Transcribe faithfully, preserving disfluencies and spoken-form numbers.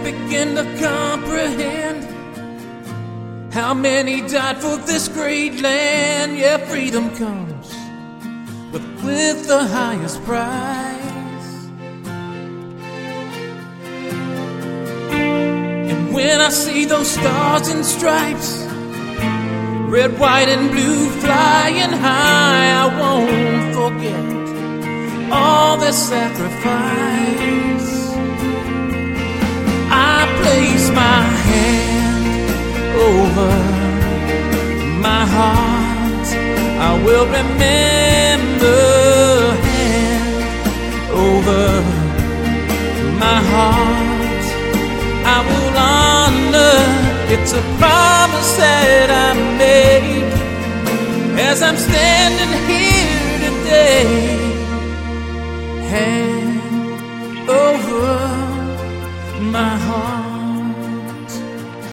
begin to comprehend how many died for this great land. Yeah, freedom comes with, with the highest price. And when I see those stars and stripes, red, white, and blue flying high, I won't forget all their sacrifice. I place my hand over my heart. I will remember, hand over my heart. I will honor. It's a promise that I made as I'm standing here today. Hand over my heart.